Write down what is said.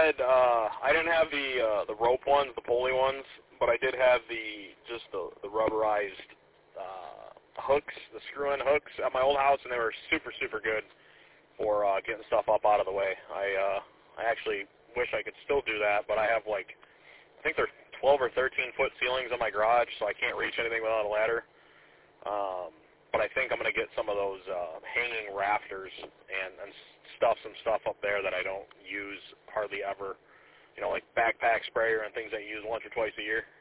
I didn't have the rope ones, the pulley ones, but I did have the rubberized hooks, the screw-in hooks at my old house, and they were super, super good for getting stuff up out of the way. I actually wish I could still do that, but I have I think they're 12 or 13 foot ceilings on my garage, so I can't reach anything without a ladder. But I think I'm going to get some of those hanging rafters and stuff some stuff up there that I don't use hardly ever. Like backpack sprayer and things that you use once or twice a year.